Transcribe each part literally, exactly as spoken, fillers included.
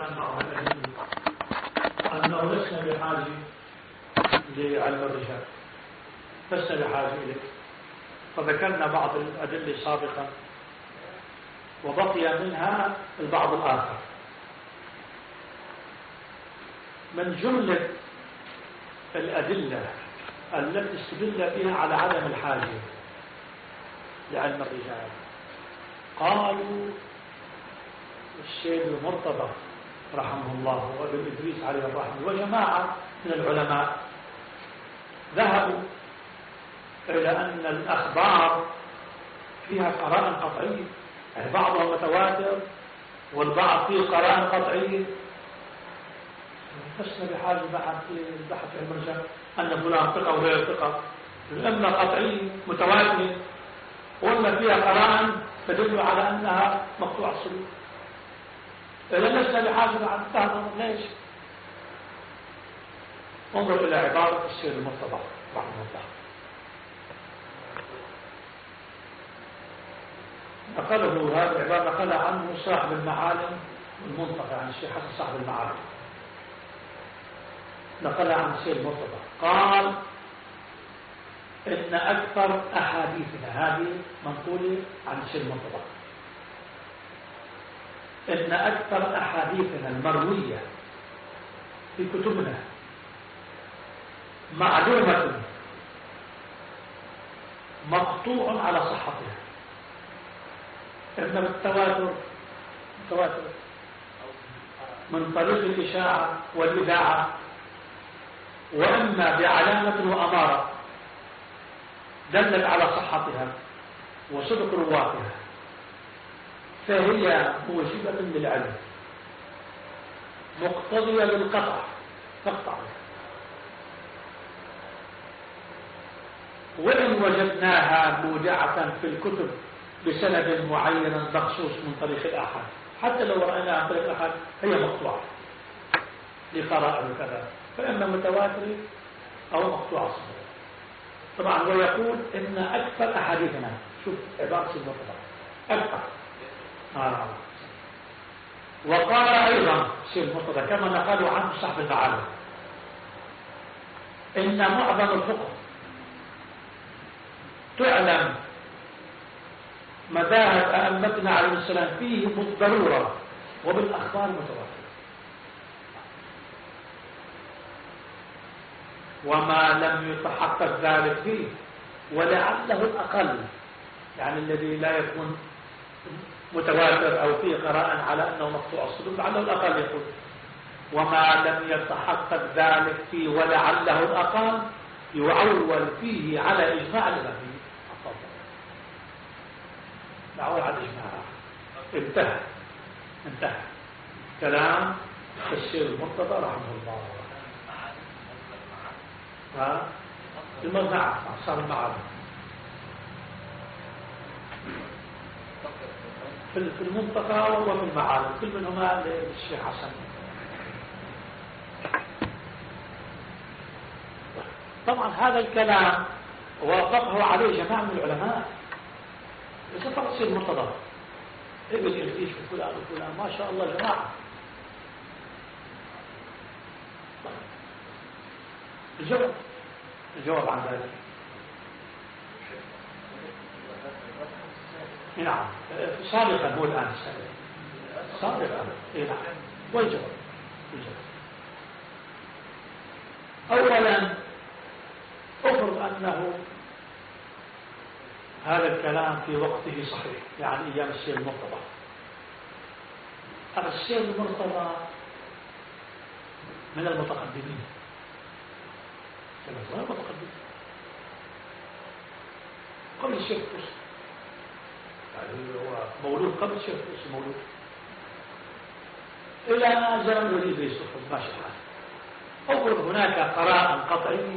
أنه لسنا بحاجة لعلم الرجال، لسنا بحاجة إليه. فذكرنا بعض الأدلة سابقا وبقي منها البعض الآخر. من جملة الأدلة التي استدل بها على عدم الحاجة لعلم الرجال قالوا الشيخ المرتضى رحمه الله وابن إدريس عليه الرحمة وجماعة من العلماء ذهبوا إلى أن الأخبار فيها قرائن قطعية، يعني بعضها متواتر والبعض فيه قرائن قطعية. لسنا بحاجة بعد البحث في علم الرجال أن فلان ثقة وغير ثقة، الأمة قطعية متواترة وأن فيها قرائن تدل على أنها مقطوع الصدور. إذا لسنا بحاجة بعد تهضم. ليش؟ انظر إلى عبارة الشيخ المرتضى رحمه الله، نقله هذه العبارة نقلها عنه صاحب المعالم والمنطقة، يعني الشيخ حسن صاحب المعالم نقلها عن الشيخ المرتضى. قال إن أكثر أحاديثنا، هذه منقولة عن الشيخ المرتضى، إن أكثر أحاديثنا المروية في كتبنا معلومة مقطوع على صحتها، إما بالتواتر التواتر من طريق الإشاعة والإذاعة، وإما بعلامة وأمارة دلت على صحتها وصدق رواتها، فهي موجبة للعلم مقتضية للقطع تقطع. وإن وجدناها مودعة في الكتب بسند معين مخصوص من طريق الآحاد، حتى لو رأيناها عن طريق الآحاد هي مقطوعة لقرائن كذا، فإما متواترة أو مقطوعة صغيرة. طبعا ويقول إن أكثر أحاديثنا، شوف عبارة المرتضى أكثر. آه. وقال أيضا الشيخ المرتضى كما نقلوا عنه صاحب المعالم إن معظم الفقه تعلم مذاهب أئمتنا عليه السلام فيه بالضرورة وبالأخبار المتواترة، وما لم يتحقق ذلك فيه ولعله الأقل، يعني الذي لا يكون متواتر أو فيه قرائن على أنه مقطوع الصدور لعله الأقل يقول، وما لم يتحقق ذلك فيه ولعله الأقل يعول فيه على إجماع الغني. يعول على الإجماع. انتهى انتهى كلام الشيخ المرتضى رحمه الله. ها المزنعة صار المعارض في المنطقة وفي المعارض، كل منهما للشيخ حسن. طبعا هذا الكلام وافقه عليه جماعة من العلماء، ليس فقط الشيخ المرتضى، ابن إدريس وفلان وفلان ما شاء الله جماعة. الجواب الجواب عن ذلك نعم سابقا، هو الآن سابقا. نعم والجواب أولا أفرض أنه هذا الكلام في وقته صحيح، يعني أيام الشيخ المرتضى. الشيخ المرتضى من المتقدمين، من المتقدمين قبل الشيخ الطوسي، يعني هو مولود قبل الشيخ الطوسي مولود إلى زمن وليد يوسف ماشي الحال. أفرض هناك قرائن قطعية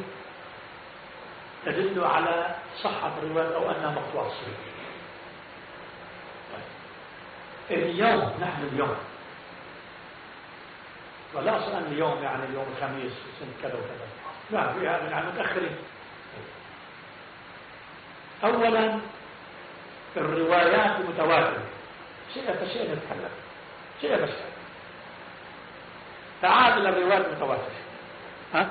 تدل على صحة الرواية أو أنها مقطوعة الصدور. اليوم نحن اليوم ولا أصلا اليوم يعني اليوم الخميس سنة كذا وكذا، لا في هذا يعني متأخرين. أولا الروايات متواترة، شيء فشيء نتكلم شيء فشيء تعال إلى الروايات المتواترة. ها؟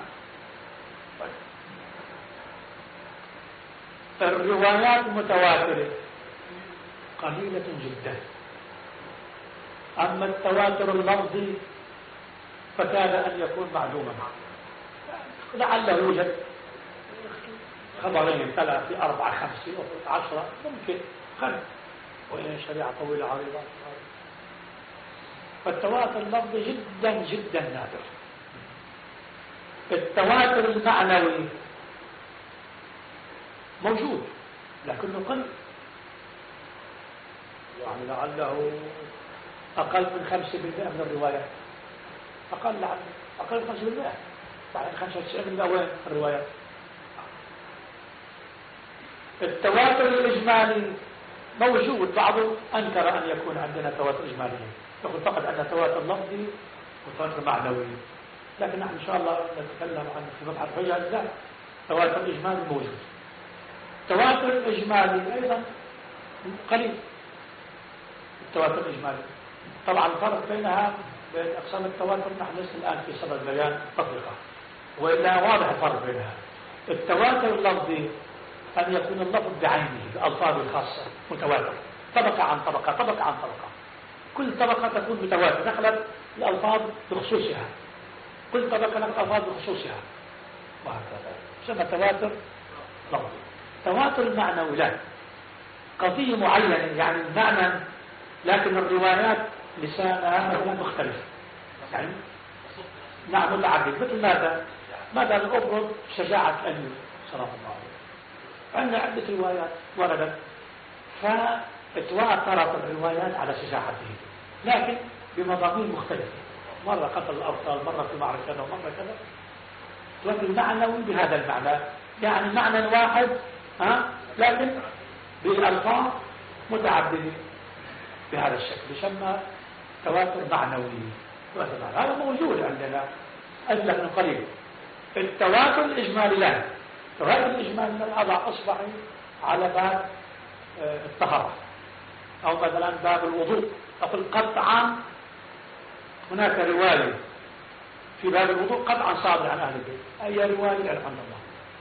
الروايات المتواترة قليلة جدا. أما التواتر اللفظي فكاد أن يكون معلوما، لعله يوجد خبرين ثلاثة أربعة خمسة أو عشرة ممكن خمس، وإن شريعة طويلة عريضة. فالتواتر اللفظي جدا جدا نادر. التواتر المعنوي موجود لكنه قل، يعني لعله أقل من خمسة بالمئة من الروايات، أقل لعله أقل من خمسة بالمئة، بعدين خمسة وتسعين بالمئة وين الروايات. التواتر الإجمالي موجود، بعضه أنكر أن يكون عندنا تواتر إجمالي، يقول فقط عندنا تواتر لفظي وتواتر معنوي، لكن نحن إن شاء الله نتكلم عنه في مبحث حجة. لا، تواتر إجمالي موجود. التواتر الإجمالي أيضا قليل. التواتر الإجمالي طبعا الفرق بينها بين أقسام التواتر نحن لسه الآن في صدد بيان تطبيقها، وإلا واضح الفرق بينها. التواتر اللفظي أن يكون اللفظ بعينه بألفاظه الخاصة متواتر، طبقة عن طبقة طبقة عن طبقة، كل طبقة تكون متواتر، نقلت الألفاظ بخصوصها، كل طبقة نقلت الألفاظ بخصوصها، وهكذا يسمى تواتر لفظي. تواتر المعنوي لا، قضية معينة يعني المعنى، لكن الروايات لسانها مختلف. يعني نعم العديد، مثل ماذا؟ ماذا الأبرد شجاعة أمير صلى الله عليه وسلم، عندنا عدة روايات وردت فتواترت الروايات على شجاعته، لكن بمضامين مختلفة، مرة قتل الأبطال، مرة في معركة كذا ومرة كذا، لكن المعنوي بهذا المعنى، يعني معنى واحد ها لكن بألفاظ متعددة بهذا الشكل، يسمى تواتر معنوي. هذا موجود عندنا أجل قليل. التواتر الإجمالي لا، التواتر الإجمالي لا، أضع أصبعي على باب الطهارة أو مثلا باب الوضوء، أقول قطعا هناك رواية في باب الوضوء قطعا صادر عن أهل البيت، أي رواية عن الله.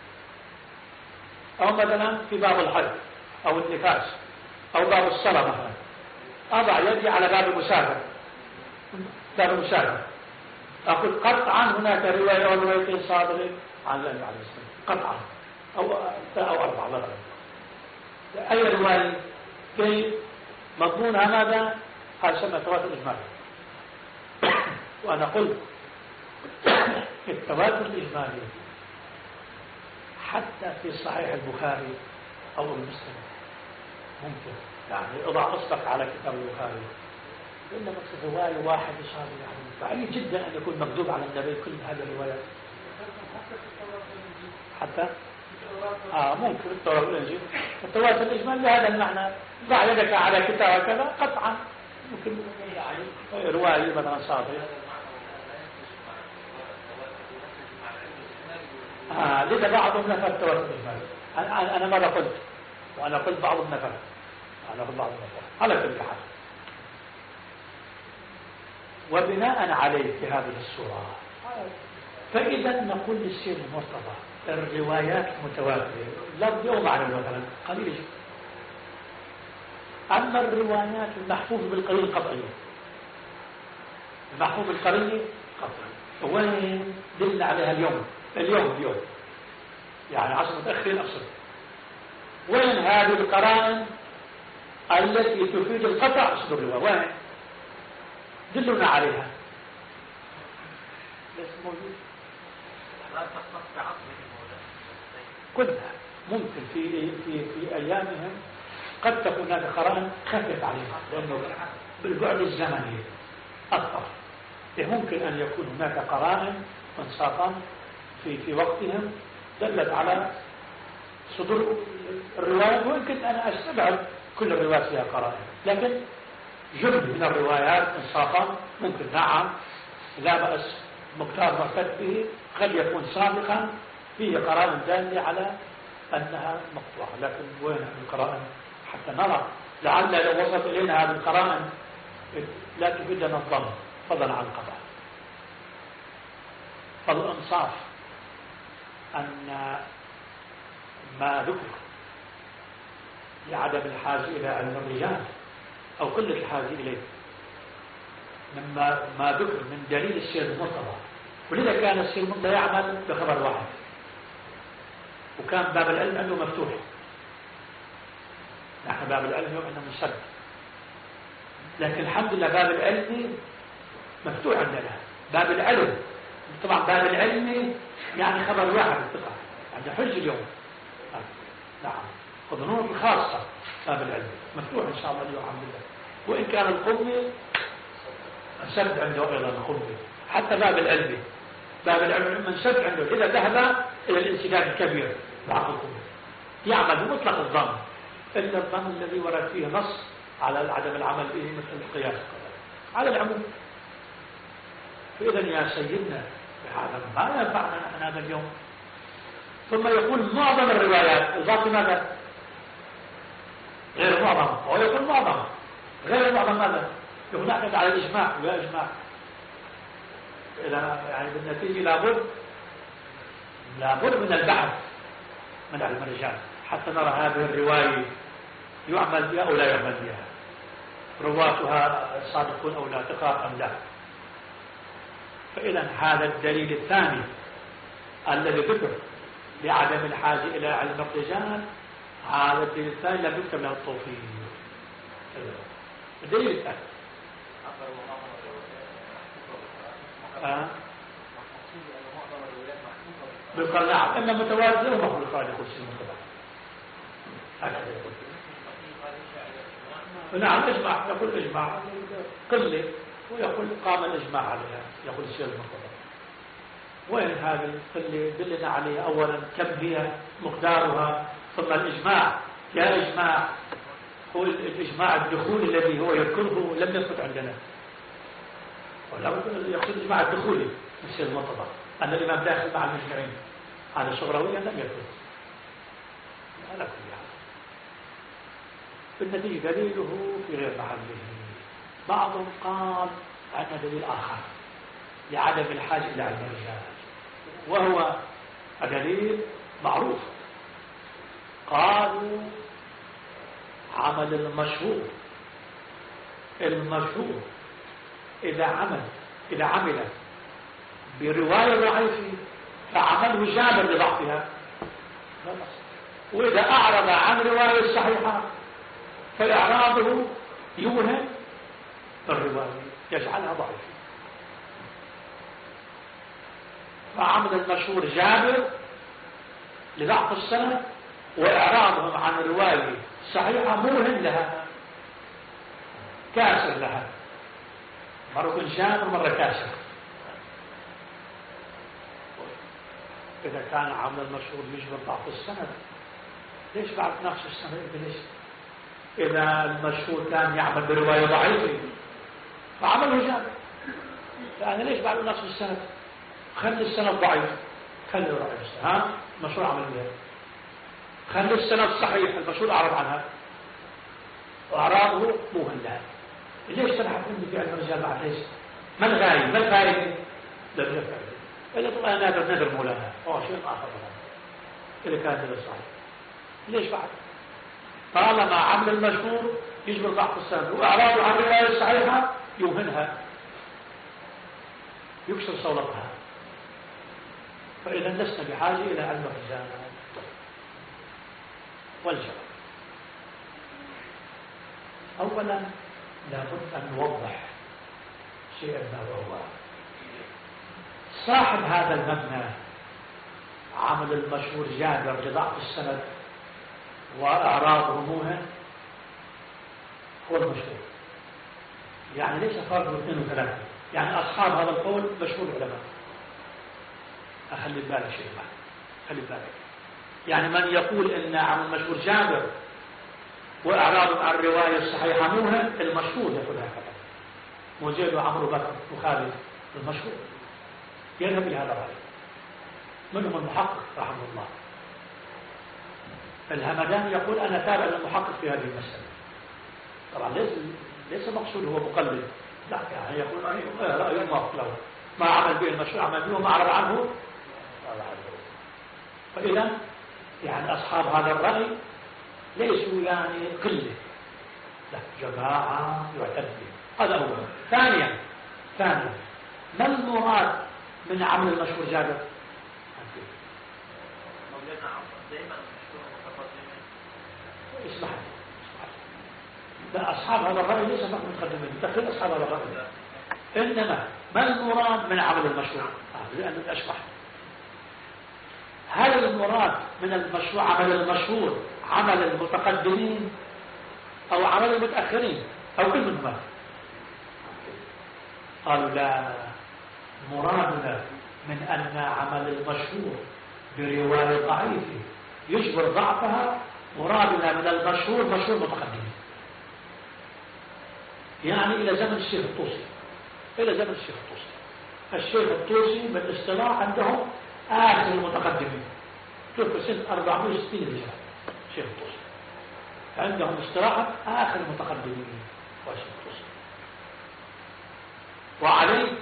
أو مثلا في باب الحج أو النفاس أو باب الصلاة مثلا، أضع يدي على باب المسافر، باب المسافر أقول قطعا هناك رواية أو روايتين صادرة عن النبي عليه الصلاة والسلام قطعا، أو أو أربعة مثلا. أي رواية في مضمونها ماذا؟ هذا يسمى تواتر إجمالي. وأنا قلت التواتر الإجمالي حتى في صحيح البخاري أو المسلم ممكن، يعني اضع اصبعك على كتاب البخاري إلا مقصد رواية واحد صار، يعني بعيد جدا أن يكون مكذوب على النبي كل هذه الروايات. حتى آه ممكن التوراة والإنجيل. التواتر الإجمالي بهذا المعنى، ضع يدك على كتاب كذا قطعا ممكن يعني رواية مثلا صادرة. آه لذا بعضهم نفى التواتر الإجمالي. أنا أنا ماذا قلت؟ وأنا قلت بعضهم نفى، أنا قلت بعضهم نفى على كل حال. وبناء عليه في هذه الصورة فإذا نقول للسير المرتضى الروايات متواترة لفظ أو معنى مثلا قليل جدا. أما الروايات المحفوظ بالقليل قطعية، المحفوظ بالقليل قطعي، وين دلنا عليها اليوم اليوم اليوم يعني عشر متأخرين أقصد، وين هذه القرائن التي تفيد القطع أصدر الرواية، وين دلنا عليها؟ ليس موجود. كلها ممكن في في في أيامهم قد تكون هذه القرائن خفت عليها لأنه بالبعد الزمني أكثر. ممكن أن يكون هناك قرائن انصافا في في وقتهم دلت على صدور الروايات، ويمكن أن أستبعد كل الروايات فيها قرائن، لكن جزء من الروايات انصافا ممكن نعم لا بأس مقدار معتد به قد يكون سابقا فيه قرائن دالة على أنها مقطوعة، لكن وين القرائن حتى نرى لعل لو وصلت إلينا هذه القرائن لا تفيدنا الظن فضلا عن القطع. فالإنصاف أن ما ذكر لعدم الحاجة إلى علم الرجال أو قلة الحاجة إليه مما ما ذكر من دليل السير المرتضى، ولذا كان السير المرتضى يعمل بخبر واحد، وكان باب العلم عنده مفتوح. نحن باب العلم يوم أنه مسد، لكن الحمد لله باب العلم مفتوح عندنا. باب العلم طبعا باب العلم يعني خبر واحد الثقة عند حج اليوم. نعم، وظنون الخاصة باب العلم مفتوح إن شاء الله اليوم الحمد لله. وإن كان القمي سد عنده أيضا القمي، حتى باب العلم باب العلم من سد عنده إذا ذهب إلى الانسداد الكبير بعض القمي يعمل بمطلق الظن، إلا الظن الذي ورد فيه نص على عدم العمل به مثل القياس على العموم. فإذا يا سيدنا بهذا ما ينفعنا نحن هذا اليوم. ثم يقول معظم الروايات الباقي ماذا؟ غير معظم، هو يقول معظم غير معظم ماذا؟ يقول نعتمد على الإجماع ولا إجماع إلى يعني بالنتيجة لابد لابد من البحث من علم الرجال حتى نرى هذه الرواية يعمل بها أو لا يعمل بها، رواتها صادقون أو لا ثقات أم لا. فإذا هذا الدليل الثاني الذي ذكر لعدم الحاجة إلى علم الرجال، هذا الدليل الثاني لم يكتب له التوفيق. الدليل الثاني أه؟ بالقرن نعم، إما متوازن ومخلوقات يقول شيء متبع هكذا يقول. نعم إجماع، يقول إجماع قلة، ويقول قام الإجماع عليها، يقول الشيء المقدر. وين هذه القلة دلنا عليها؟ أولا كم هي مقدارها، ثم الإجماع. يا إجماع هو الإجماع الدخول الذي هو يذكره لم يثبت عندنا، ولا يقصد الإجماع الدخولي الشيء المقدر أن الإمام داخل مع المجمعين، هذا شغرويا لم يثبت على كل حال. بالنتيجة دليله في غير محله. بعضهم قال أن دليل آخر لعدم الحاجة إلى علم الرجال، وهو دليل معروف. قالوا عمل المشهور المشهور إذا عمل إذا عمل برواية ضعيفة فعمله جابر لضعفها، وإذا أعرض عن رواية صحيحة فإعراضه يوهم الرواية يجعلها ضعيفة. فعمل المشهور جابر لضعف السند، وإعراضهم عن الرواية صحيحة موهم لها كاسر لها، مرة كن جابر مرة كاسر. إذا كان عمل المشهور يجبر ضعف السند، ليش بعد نفس السند؟ ليش إذا المشهور كان يعمل برواية ضعيفة فعمله جابر، فأنا ليش بعد نفس السند؟ خلي السند ضعيف، خلي ضعيف ها مشهور عمل بها، خلي السند صحيح المشهور أعرض عنها وأعراضه موهن لها. ليش تنحط مني في علم الرجال بعد؟ ليش؟ ما الغاية؟ ما الفائدة؟ لا لا فائدة. إذا طلع نادر نادر مولانا أو شيء آخر إذا كان هذا صحيح، ليش بعد؟ طالما عمل المشهور يجبر ضعف السند وأعراضه عن الرواية الصحيحة يوهنها يكسر صولتها. فإذا لسنا بحاجة إلى علم الرجال. والجواب أولا لابد أن نوضح شيئا ما، وهو صاحب هذا المبنى عمل المشهور جابر لضعف السند وأعراضه موهن هو المشهور، يعني ليس فرق اثنين وثلاثة، يعني أصحاب هذا القول مشهور العلماء. أخلي بالك شيء ما خلي بالك، يعني من يقول إن عمل المشهور جابر وأعراضه عن الرواية الصحيحة موهن، المشهور يقول هكذا، وزيد وعمرو بكر وخالد المشهور يذهب إلى هذا الرأي. منهم المحقق رحمه الله الهمداني يقول أنا تابع للمحقق في هذه المسألة. طبعا ليس ليس مقصود هو مقلد، لا يعني يقول رأي موافق له، ما عمل به المشروع عمل به وما أعرض عنه. فإذا يعني أصحاب هذا الرأي ليسوا يعني قلة، لا جماعة يعتد به. هذا أولا. ثانيا ثانيا ما المراد من عمل المشهور جابر؟ اسمح لا، أصحاب هذا الرأي ليس فقط متقدمين، تقريبا أصحاب هذا الرأي. إنما ما المراد من عمل المشروع؟ آه لأنه أشبه. هل المراد من المشروع عمل المشهور عمل المتقدمين أو عمل المتأخرين أو كل منهما؟ قالوا لا، مرادنا من أن عمل المشهور برواية ضعيفة يجبر ضعفها، مرادنا من المشهور مشهور متقدمين. يعني إلى زمن الشيخ الطوسي، إلى زمن الشيخ الطوسي. الشيخ الطوسي بالاصطلاح عندهم آخر المتقدمين، شوفوا سنة أربعمائة وستين رجال الشيخ الطوسي، عندهم اصطلاحا آخر المتقدمين والشيخ الطوسي. وعليه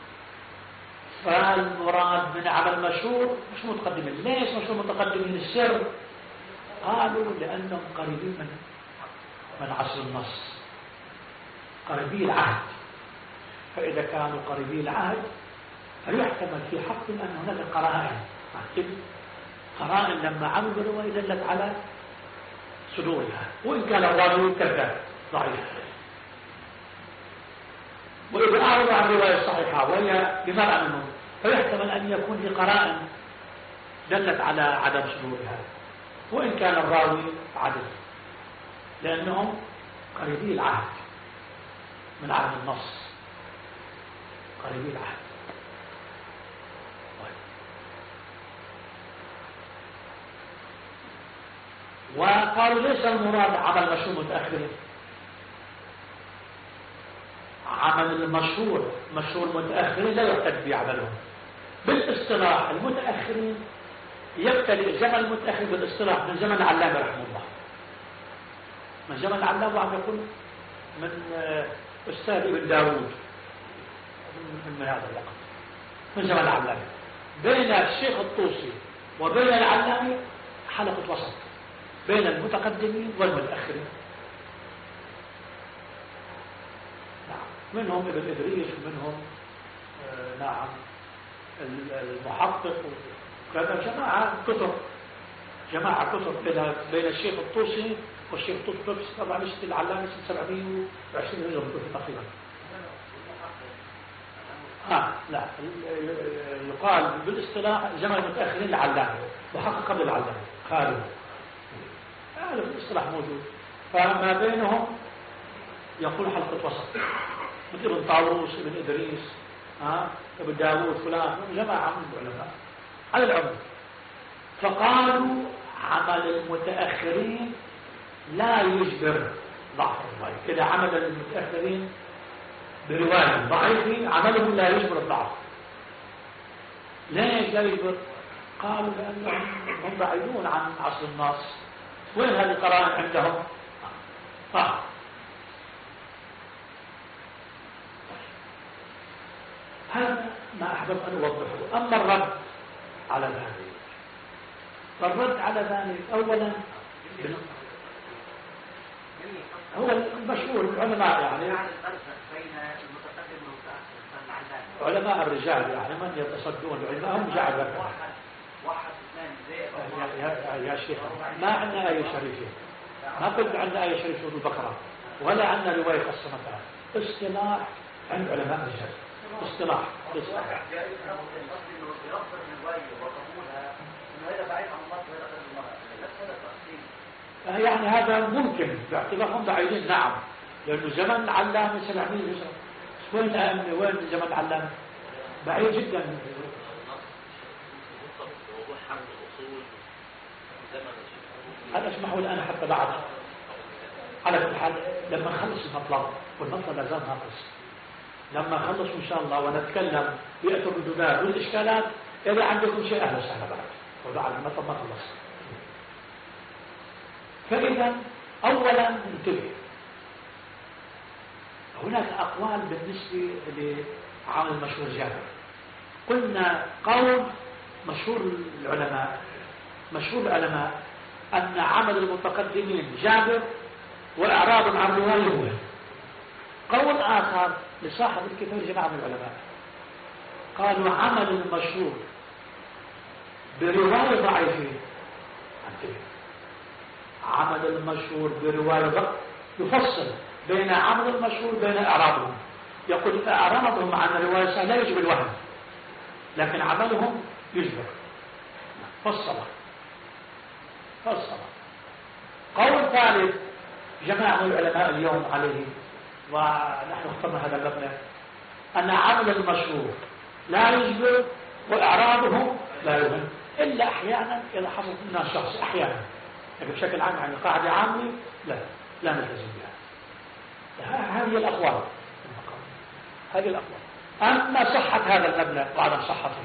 فالمراد من عمل مشهور مش متقدمين. ليش مشهور متقدمين؟ السر قالوا لأنهم قريبين من من عصر النص، قريبي العهد. فإذا كانوا قريبي العهد فيحتمل في حقهم أن هناك قرائن، قرائن لما عملوا بالرواية دلت على صدورها، وإن كان الراوي كذاب ضعيف. وإذا أعرض عن الرواية الصحيحة وهي بمرأة منهم فيحتمل أن يكون في قرائن دلت على عدم صدورها، وإن كان الراوي عدل، لأنهم قريبي العهد من عهد النص، قريبي العهد. وقالوا ليس المراد عمل مشهور متأخرين، عمل المشهور مشهور متأخرين لا يعتد بعملهم. بالاصطلاح المتأخرين يبتدئ زمن المتأخر بالاصطلاح من زمن العلامة رحمه الله، من زمن العلامة عم يقول من أستاذ ابن داود من هذا الوقت، من زمن العلامة. بين الشيخ الطوسي وبين العلامة حلقة وسط بين المتقدمين والمتأخرين. نعم، منهم ابن إدريس ومنهم آه نعم المحقق وكذا، جماعة كتب جماعة كتب بين بين الشيخ الطوسي والشيخ الطوسي طبعا مش العلامة سبعمائة وعشرين هجرة تقريبا. آه لا، يقال بالاصطلاح زمن المتأخرين العلامة، محقق قبل العلامة خالد، هذا الاصطلاح موجود. فما بينهم يقول حلقة وسط، مثل ابن طاووس ابن إدريس ها ابن داوود فلان، جماعة من العلماء على العموم. فقالوا عمل المتأخرين لا يجبر ضعف الرواية. إذا عمل المتأخرين برواية ضعيفة عملهم لا يجبر الضعف. ليش لا يجبر؟ قالوا لأنهم هم بعيدون عن عصر النص. وين هذه القرائن عندهم؟ آه. هذا ما أحببت أن أوضحه. أما الرد على ذلك، فالرد على ذلك أولا هو المشهور العلماء، يعني علماء الرجال، يعني من يتصدون العلماء هم جعل لك يا, يا شيخ. ما عندنا آية شريفة، ما قلت عندنا آية شريفة في البقرة ولا عندنا رواية قسمتها. اصطلاح عند علماء الرجال، اصطلاح اصطلاح يعني هذا ممكن باعتبارهم بعيدين. نعم، لأنه زمن العلامة سبعمائة هجرة، وين الأئمة وين زمن العلامة؟ بعيد جدا. هل اسمحوا لي أنا حتى بعد على كل حال لما نخلص المطلب، والمطلب لازال ناقص، لما نخلص إن شاء الله ونتكلم بيأتوا بالدودات والإشكالات، إذا عندكم شيء أهلا وسهلا بعد، وبعد المطلب ما خلص. فإذا أولا انتبه، هناك أقوال بالنسبة لعمل المشهور جابر. قلنا قول مشهور العلماء مشهور العلماء أن عمل المتقدمين جابر وإعراض عن رواية. قول آخر لصاحب الكتاب جماعة من العلماء قالوا عمل المشهور برواية ضعيفة. عمل المشهور برواية ضعيفة يفصل بين عمل المشهور بين إعراضهم. يقول إعراضهم عن الرواية لا يجب الوهم، لكن عملهم يجبر. فصل فصل قول ثالث جماعة العلماء اليوم عليه، ونحن اخترنا هذا المبنى، أن عمل المشهور لا يجبر وإعراضهم لا يهم، إلا أحيانا إذا حصل منها شخص أحيانا، لكن بشكل عام يعني قاعدة عامة لا لا نلتزم بها. هذه الأقوال هذه الأقوال. أما صحة هذا المبنى وعدم صحته،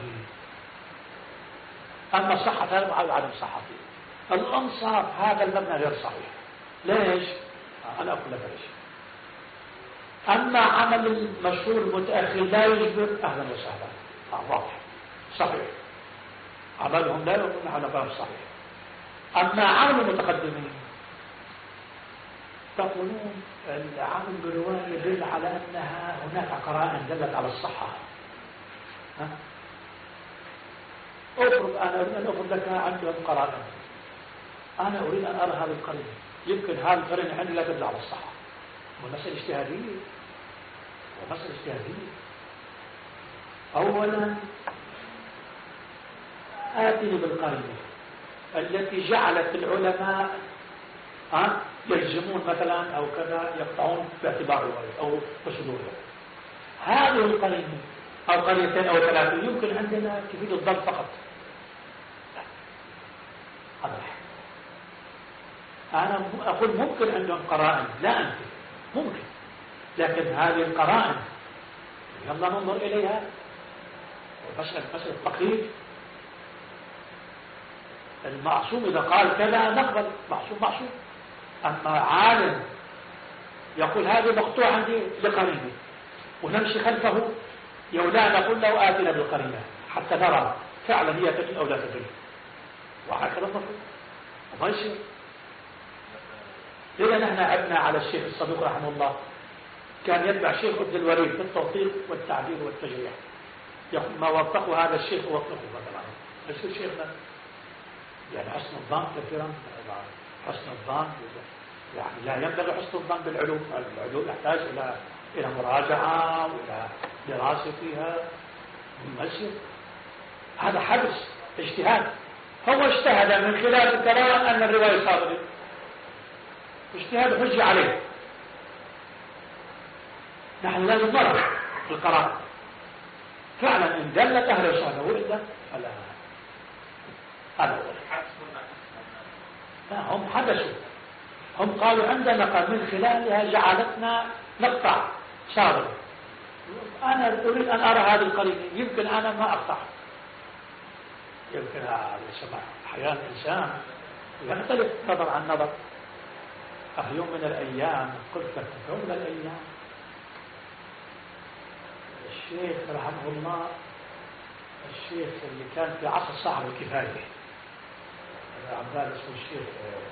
أما صحة هذا وعدم صحته، الأنصاف هذا المبنى غير صحيح. ليش؟ أنا أقول لك ليش. أما عمل المشهور المتأخر لا يجبر، أهلا وسهلا، واضح صحيح، عملهم لا يكون على باب صحيح. أما عمل المتقدمين تقولون العمل بالرواية يدل على أنها هناك قرائن دلت على الصحة. ها؟ أفرض أنا أريد أن أفرض لك عندي قرائن، أنا أريد أن أرى هذه القرينة، يمكن هذه القرينة عندي لا تدل على الصحة، ومسألة اجتهادية ومسألة اجتهادية. أولا آتني بالقرينة التي جعلت العلماء ها يلزمون مثلا أو كذا يقطعون باعتبار الرواية أو بصدورها. هذه القرينة أو قرينتين أو ثلاثة يمكن عندنا تفيد الضبط فقط. هذا أنا أقول ممكن عندهم قرائن، لا أنت ممكن، لكن هذه القرائن يلا ننظر إليها. ومسألة مسألة تقييد، المعصوم إذا قال كذا نقبل، معصوم معصوم. أما عالم يقول هذا مقطوع عندي لقرينه ونمشي خلفه، يولا نقول له آتنا بالقرينة حتى نرى فعلا هي تجد أو لا تجد، وهكذا المفروض وما يصير. لذا نحن عبنا على الشيخ الصدوق رحمه الله، كان يتبع الشيخ عبد الوليد في التوثيق والتعديل والتجريح، ما وثقه هذا الشيخ ووثقه مثلا يصير شيخنا يعني حسن الظن كثيرا. حسن الظن يعني لا ينبغي حسن الظن بالعلوم، العلوم يحتاج إلى إلى مراجعة وإلى دراسة فيها ممثل. هذا حدث اجتهاد، هو اجتهد من خلال الكلام أن الرواية صادقة، اجتهاد حجة عليه. نحن لازم نرى القرار فعلا إن دلت أهل الشهادة وإلا فلا. هذا هو لا، هم حدثوا، هم قالوا عندنا قال من خلالها جعلتنا نقطع صادق. أنا أريد أن أرى هذه القرينة، يمكن أنا ما أقطع، يمكن هذا سمع حياة الإنسان يختلف نظر عن نظر. أخي يوم من الأيام قلت لك يوم من الأيام الشيخ رحمه الله، الشيخ اللي كان في عصر صاحب الكفاية عبدال اسمه الشيخ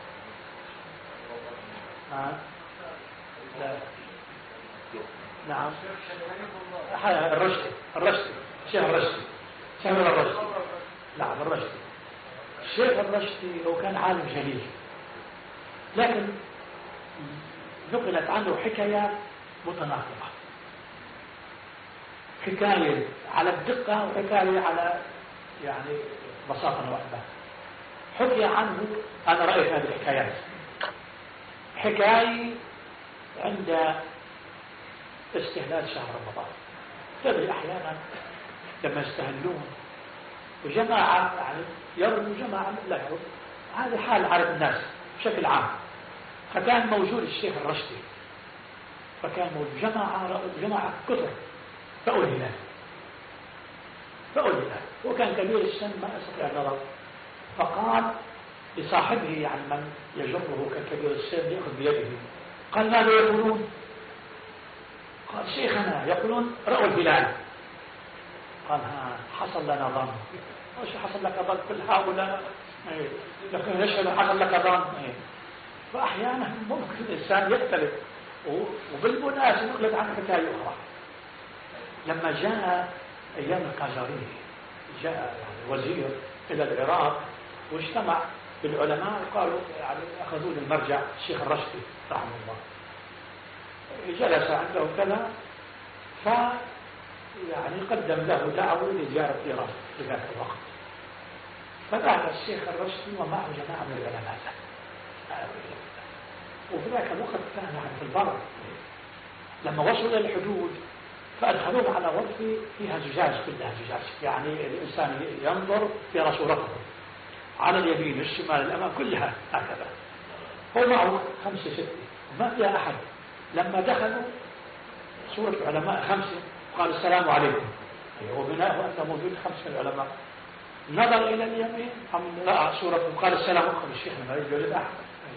ها لا نعم الرشدي الرشدي الشيخ الرشدي الشيخ الرشدي نعم الرشدي الشيخ الرشدي هو كان عالم جليل، لكن نقلت عنه حكايات متناقضة، حكاية على الدقة وحكاية على يعني بساطة واحدة. حكي عنه أنا رأيت هذه الحكايات، حكاية عند استهلال شهر رمضان، تدري أحيانا لما يستهلون وجماعة يعني يروا جماعة لا يروا، هذه حال عرف الناس بشكل عام. فكان موجود الشيخ الرشدي، فكان موجود جماعة جماعة كثر فأول هلال فأول هلال وكان كبير السن ما أستطيع النظر، فقال لصاحبه يعني من يجره ككبير السن يأخذ بيده، قال ماذا يقولون؟ قال شيخنا يقولون رأوا الهلال. قال ها حصل لنا ظن. وش حصل لك ظن؟ كل هؤلاء لكن نشهد حصل لك ظن. فأحيانا ممكن الإنسان يختلف. وبالمناسبة نقلت عن حكاية أخرى. لما جاء أيام القاجاري جاء يعني وزير إلى العراق واجتمع بالعلماء وقالوا يعني أخذوا المرجع الشيخ الرشدي رحمه الله. جلس عنده كذا ف يعني قدم له دعوة لزيارة إيران في ذاك الوقت. فذهب الشيخ الرشدي ومعه جماعة من العلماء. وفي ذاك الوقت كان يعني في البر. لما وصلوا إلى الحدود فأدخلوه على غرفة فيها زجاج كلها زجاج، يعني الإنسان ينظر يرى صورته على اليمين الشمال الأمام كلها هكذا. هو معه خمسة ستة وما فيها أحد. لما دخلوا صورة العلماء خمسة قال السلام عليكم. وبناء أنه موجود خمسة من العلماء. نظر إلى اليمين رأى صورة قال السلام عليكم. الشيخ ما يوجد أحد.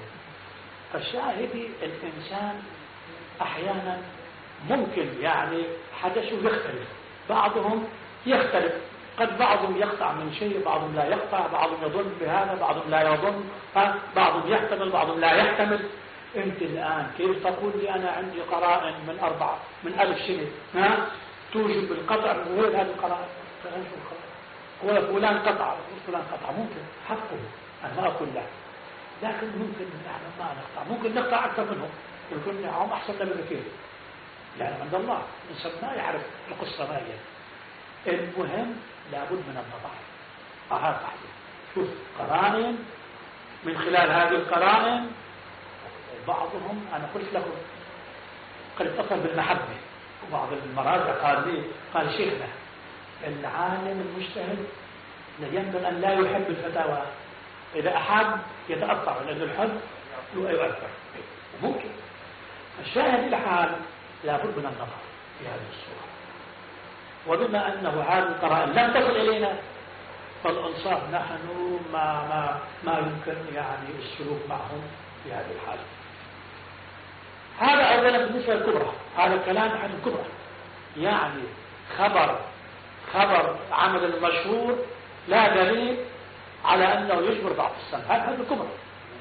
فالشاهد الإنسان أحيانا ممكن يعني حدثه يختلف. بعضهم يختلف، قد بعضهم يقطع من شيء، بعضهم لا يقطع، بعضهم يظن بهذا، بعضهم لا يظن، بعضهم يحتمل، بعضهم لا يحتمل. انت الآن كيف تقول لي أنا عندي قرائن من أربعة من ألف سنة ها توجب القطع من غير هذه القرائن؟ هو فلان قطع فلان قطع ممكن حقه أنا ما أقول لا، لكن ممكن نحن ما نقطع، ممكن نقطع أكثر منهم، يقول نعم أحسن لنا بكثير يعني عند الله الإنسان ما يعرف القصة ما هي. المهم لابد من النظر. أها تحديد شوف قرائن، من خلال هذه القرائن بعضهم أنا قلت لكم قد اتصل بالمحبة. وبعض المراجع قال لي قال شيخنا العالم المجتهد ينبغي أن لا يحب الفتاوى، إذا أحب يتأثر لأن الحب يؤثر ممكن. الشاهد الحال لابد من النظر في هذه الصورة. وبما أنه هذه القرائن لم تصل إلينا فالأنصاف نحن ما ما ما يمكن يعني السلوك معهم في هذه الحالة. هذا أولا بالنسبة للكبرى. هذا الكلام عن الكبرى يعني خبر خبر عمل المشهور لا دليل على أنه يجبر ضعف السند. هذا الكبرى.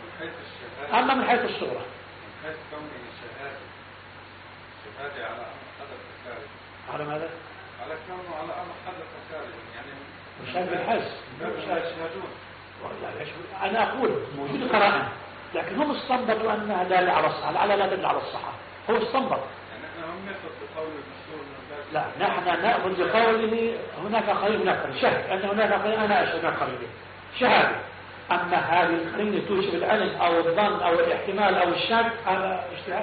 أما من حيث الصورة من حيث كونه الشهادة شهادة على أمر حدث خارج. على ماذا؟ على كونه على أمر حدث خارج يعني مش هذا بالحس مش يشهدون. أنا أقول موجود قرائن لكن هم استنبطوا أنها دالة على الصحة على لا تدل على الصحة. هو استنبط. يعني نحن هم نأخذ بقول المشهور لا نحن نأخذ بقوله هناك قريب هناك شهد أن هناك قريب أنا أشهد هناك قريب شهادة. أما هذه القرينة توجب العلم أو الظن أو الاحتمال أو الشك هذا اجتهاد.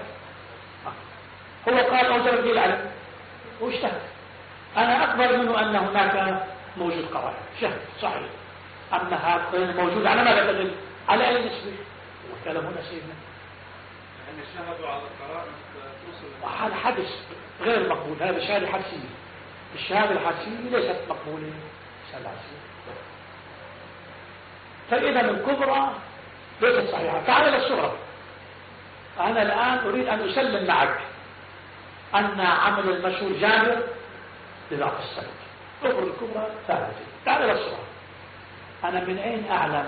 هو قال أوجب به العلم واجتهد. أنا أكبر منه أن هناك موجود قرائن شهد صحيح. أما هذا القرينة موجود على ماذا تدل؟ على أي نسبة؟ وكلام هنا سيدنا يعني شهدوا على القرائن توصل هذا حدث غير مقبول. هذا الشهادة الحدسية. الشهادة الحدسية ليست مقبولة. فإذا الكبرى ليست صحيحة. تعال إلى الصغرى. أنا الآن أريد أن أسلم معك أن عمل المشهور جابر لضعف السند. أخر الكبرى ثابتة. تعال إلى الصغرى. أنا من أين أعلم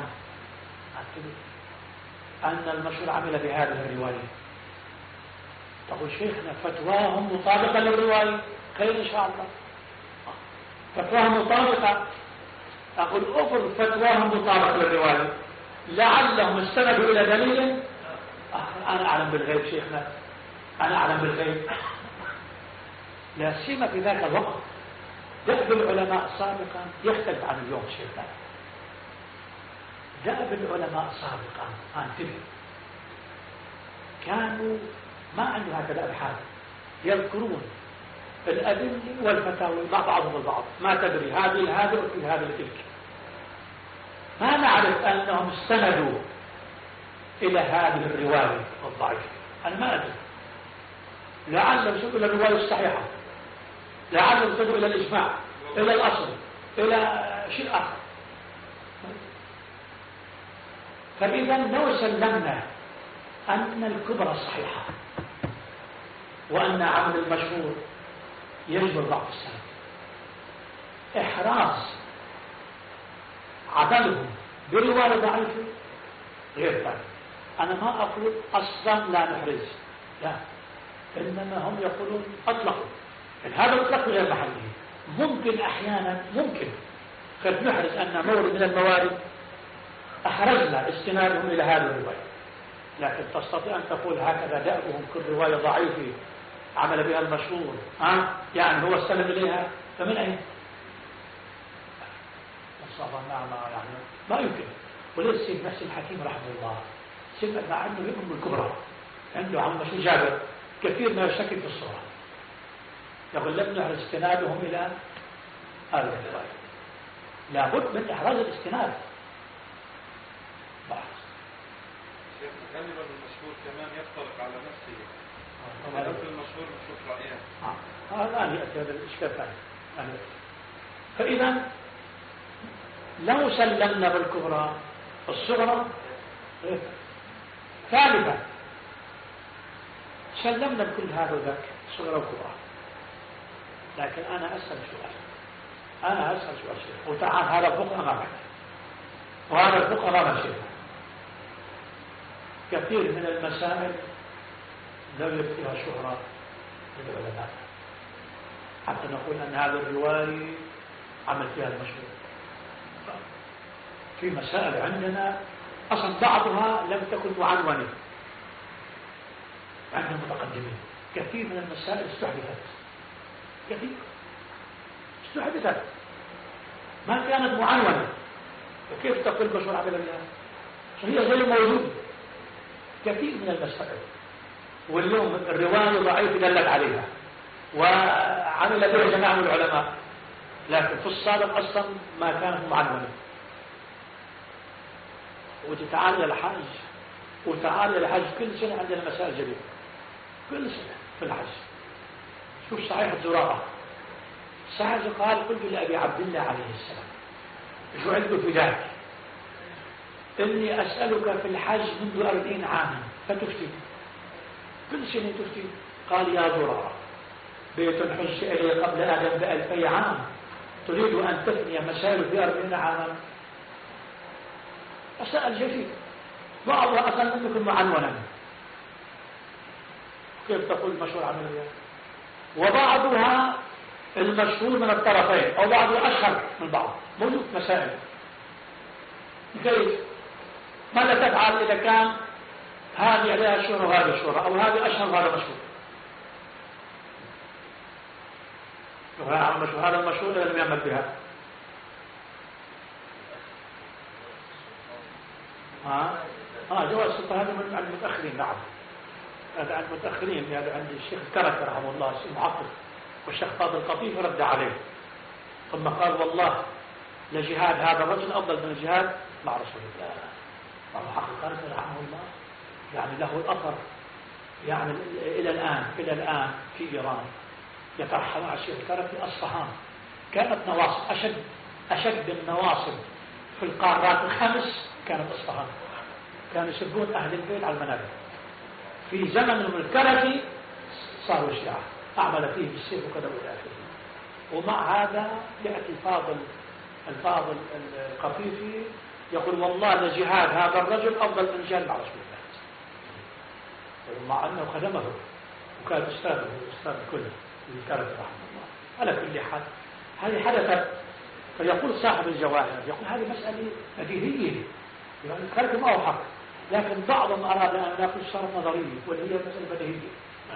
أن المشهور عمل بهذه الرواية؟ تقول شيخنا فتواهم مطابقة للرواية. خير إن شاء الله فتواهم مطابقة. أقول أفرض فتواهم مطابقة للرواية لعلهم استندوا إلى دليل. أنا أعلم بالغيب شيخنا أنا أعلم بالغيب. لا سيما في ذاك الوقت دأب العلماء سابقا يختلف عن اليوم شيخنا. دأب العلماء سابقا انتبه كانوا ما عندهم هكذا أبحاث يذكرون الأدلة والفتاوى مع بعضهم البعض. ما تدري هذه هذا وفي هذا لتلك. ما نعرف أنهم استندوا إلى هذه الرواية الضعيفة. أنا ما أدري. لعلهم سبوا إلى الرواية الصحيحة، لعلهم سبوا إلى الإجماع، إلى الأصل، إلى شيء آخر. فإذا لو سلمنا أن الكبرى صحيحة وأن عمل المشهور يجبر ضعف السند إحراز عدلهم برواية ضعيفة غير ذلك. أنا ما أقول أصلا لا نحرز، لا، إنما هم يقولون أطلقوا، إن هذا الإطلاق غير محله. ممكن أحيانا ممكن قد نحرز أن مورد من الموارد أحرزنا استنادهم إلى هذه الرواية، لكن تستطيع أن تقول هكذا دأبهم كل رواية ضعيفة عمل بها المشهور، ها؟ يعني هو استند إليها، فمن أين؟ الصحابة ما يعني ما يمكن. وليس سيد نفس الحكيم رحمه الله سمع مع أنه يؤمن بالكبرى، عنده عن مشهور جابر كثير ما يشكك في الصورة، يقول لم نحرز استنادهم إلى هذه الرواية. لابد من إحراز الاستناد. شيخ مكلم المشهور كمان يفترق على نفسه، هذا المشهور نشوف رأيه. هذا الآن يأتي هذا الإشكال ثاني. فإذا لو سلمنا بالكبرى الصغرى ثالثا سلمنا بكل هذا وذاك صغرى وكبرى، لكن أنا أسأل سؤال أنا أسأل سؤال شيخ، وتعال هذا الفقه أمامك وهذا الفقه أمام الشيخ. كثير من المسائل لم يكن فيها شهرة للعلماء حتى نقول أن هذا الرواية عمل فيها المشهور. في مسائل عندنا أصلا بعضها لم تكن معنونة عند المتقدمين. كثير من المسائل استحدثت، كثير استحدثت ما كانت معنونة، وكيف تقول مشهور عمل بها؟ هي غير موجودة. كثير من المسائل واليوم الرواية ضعيفة دلت عليها وعمل بها جماعة من العلماء، لكن في السابق أصلا ما كانت معنونة. وتتعال إلى الحج وتعال إلى الحج كل سنة عندنا مسائل جديدة، كل سنة في الحج. شوف صحيح الزراعة، صحيح قال قلت لأبي عبد الله عليه السلام جعلت في ذلك إني أسألك في الحج منذ أربعين عاما فتفتي، كل سنة تفتي. قال يا زراعة بيت حج إلي قبل آدم بألفي عام تريد أن تثني مسائل في أربعين عاما؟ أسأل جديد بعضها أصلا لم يكن معنونا، كيف تقول مشهور عملية؟ وبعضها المشهور من الطرفين أو بعضها أشهر من بعض، موجود مسائل. كيف؟ ماذا تفعل إذا كان هذه عليها شهرة وهذه شهرة، أو هذه أشهر وهذا مشهور؟ هذا المشهور لم يعمل بها. ها ها جواز السلطة هذا من المتأخرين. نعم هذا عن المتأخرين. هذا عند الشيخ كرك رحمه الله الشيخ محقق، والشيخ فاضل القطيف رد عليه ثم قال والله لجهاد هذا الرجل أفضل من الجهاد مع رسول الله. محقق كرك رحمه الله يعني له الأثر يعني إلى الآن إلى الآن في إيران يترحم على الشيخ كرك في أصفهان. كانت نواصب أشد أشد النواصب في القارات الخمس كانت أصفهان، كانوا يسبون أهل البيت على المنابر. في زمن الكركي صاروا شيعة أعمل فيه بالسيف وكذا إلى آخره. ومع هذا يأتي الفاضل الفاضل القطيفي يقول والله لجهاد هذا الرجل أفضل من جهاد مع رسول الله، ومع أنه خدمه وكان أستاذه أستاذ كله الكركي رحمه الله. على كل حال هذه حدثت. فيقول صاحب الجواهر يقول هذه مسألة بديهية، يعني الكركي ما هو حق، لكن بعضهم أراد أن نأخذ شرط نظرية وهي مسألة بديهية.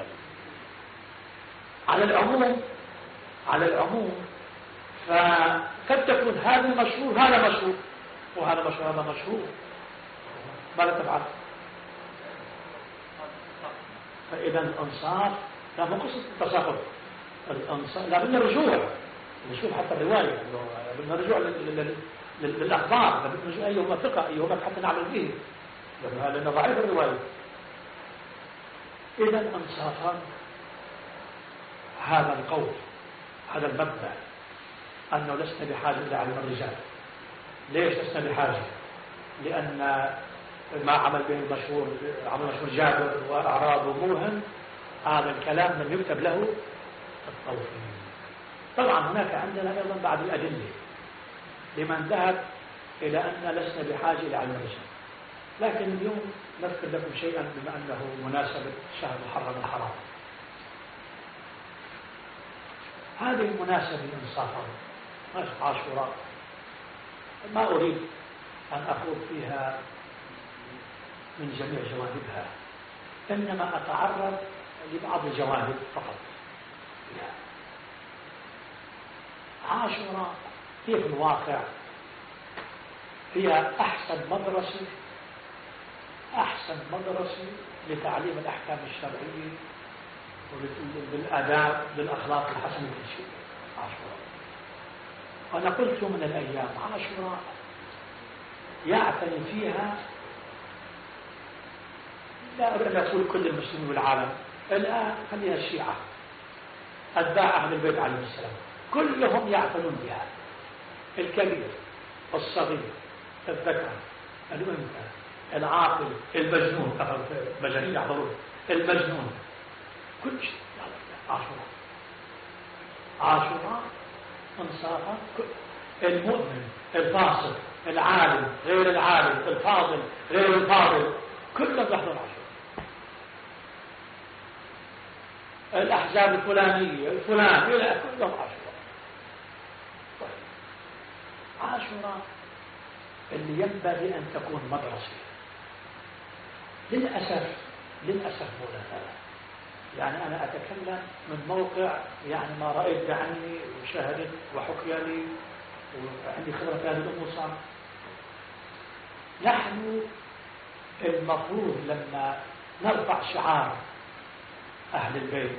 على العموم على العموم فقد تكون هذا مشهور هذا مشهور وهذا مشهور هذا مشهور، ماذا تفعل؟ فإذا الأنصاف لا مو قصة التساقط، الأنصاف لا بدنا رجوع نشوف حتى الرواية، بدنا رجوع للأخبار، بدنا رجوع أيهما ثقة أيهما حتى نعمل به، لأنه ضعيف الرواية. إذا أنصافا هذا القول هذا المبدأ أنه لسنا بحاجة إلى علم الرجال. ليش لسنا بحاجة؟ لأن ما عمل به المشهور عمل مشهور جابر وأعراضه موهم، هذا الكلام لم يكتب له التوفيق. طبعا هناك عندنا أيضا بعض الأدلة لمن ذهب إلى أن لسنا بحاجة إلى علم الرسل، لكن اليوم نذكر لكم شيئا بما أنه مناسبة شهر محرم الحرام. هذه المناسبة إنصافا مناسبة عاشوراء ما أريد أن أخوض فيها من جميع جوانبها، إنما أتعرض لبعض الجوانب فقط. عاشوراء هي في الواقع هي أحسن مدرسة أحسن مدرسة لتعليم الأحكام الشرعية وبالآداب بالأخلاق الحسنة في الشيء. عاشوراء وأنا قلت من الأيام عاشوراء يعتني فيها لا أريد أن أقول كل المسلمين والعالم، الآن خليها الشيعة أتباع أهل البيت عليهم السلام كلهم يعتنون بها، الكبير الصغير الذكر الأنثى العاقل المجنون مجانين يحضرون المجنون كل شيء. عاشوراء عاشوراء انصافا المؤمن الفاسق العالم غير العالم الفاضل غير الفاضل كلهم يحضر عاشوراء. الأحزاب الفلانية الفلان كلهم عاشوراء. عاشوراء اللي ينبغي أن تكون مدرسة. للأسف للأسف مولانا يعني أنا أتكلم من موقع يعني ما رأيت بعيني وشاهدت وحكي لي وعندي خبرة في هذه الأمور. صار نحن المفروض لما نرفع شعار أهل البيت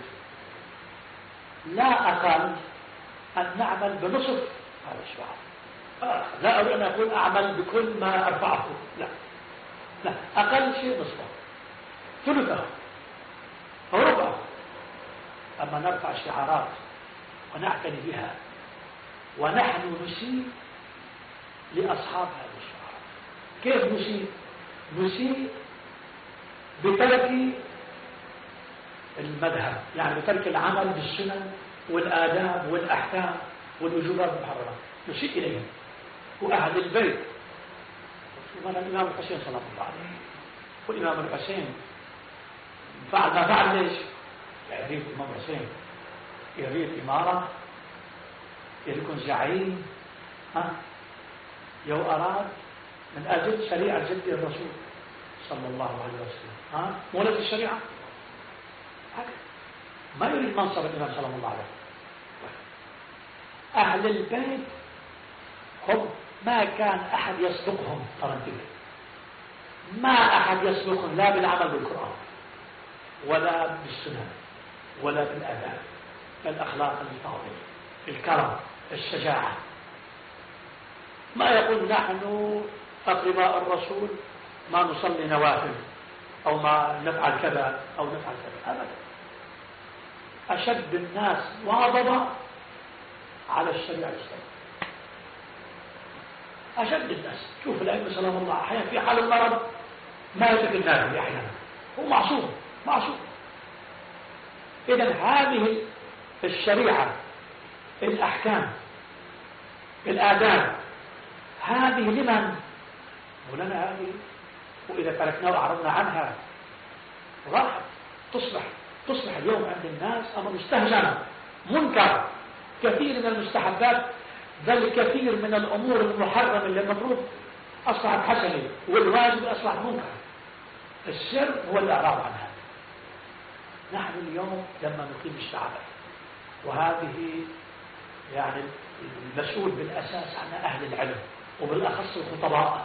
لا أقل أن نعمل بنصف هذا الشعار. آه لا أريد أن أقول أعمل بكل ما أرفعه، لا لا أقل شيء نصفه ثلثه أو ربعه. أما نرفع شعارات ونعتني بها ونحن نسيء لأصحاب هذه الشعارات. كيف نسيء؟ نسيء بترك المذهب، يعني بترك العمل بالسنن والآداب والأحكام والوجوبات والمحرمات، نسيء إليهم وأهل البيت. ومن الإمام الحسين صلى الله عليه وسلم والإمام الحسين فعل ما فعل ليش؟ يريد الإمام الحسين يريد إمارة يريد يكون زعيم، ها يو أراد من أجل شريعة جدي الرسول صلى الله عليه وسلم، ها مولد الشريعة ما يريد منصب الإمام صلى الله عليه وسلم. أهل البيت هم ما كان أحد يسبقهم، ترى ما أحد يسبقهم لا بالعمل بالقرآن ولا بالسنة ولا بالآداب، الأخلاق الفاضلة الكرم الشجاعة. ما يقول نحن أقرباء الرسول ما نصلي نوافل أو ما نفعل كذا أو نفعل كذا، أبدا. أشد الناس واظبة على الشريعة الإسلامية، أشد الناس. شوف الأئمة سلام الله أحيانا في حال المرض ما يترك الناس أحيانا، هو معصوم معصوم. إذن هذه الشريعة الأحكام الآداب هذه لمن؟ ولنا هذه، وإذا تركناها وأعرضنا عنها راح تصبح تصبح اليوم عند الناس أمر مستهجن منكر. كثير من المستحبات بل كثير من الأمور المحرمة اللي المفروض أصبحت حسنة والواجب أصبح منكر. السر هو الإعراض عنها. نحن اليوم لما نقيم الشعب وهذه يعني المسؤول بالأساس عن أهل العلم وبالأخص الخطباء،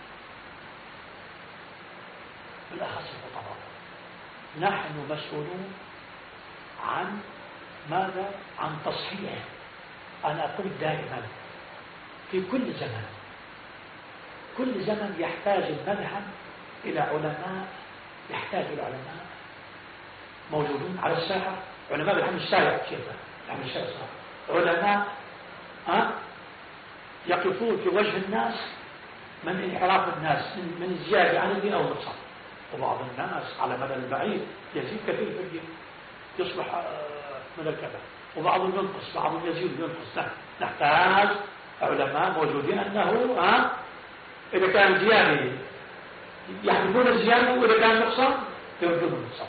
بالأخص الخطباء نحن مسؤولون عن ماذا؟ عن تصحيح. أنا أقول دائما في كل زمن كل زمن يحتاج المذهب إلى علماء، يحتاج إلى علماء موجودون على الساحة، علماء بالحمد الشارع شيخنا بالحمد الشارع صراحة. علماء أه؟ يقفون في وجه الناس من انحراف الناس من الزيادة عن الدين أو النقصان. وبعض الناس على مدى البعيد يزيد كثير في الدين يصبح من الكذا، وبعضهم ينقص، بعضهم يزيد وينقص. نحتاج علماء موجودين أنه ها إذا كان زيادة يحدثون الزيادة، وإذا كان نقصان يردون النقصان.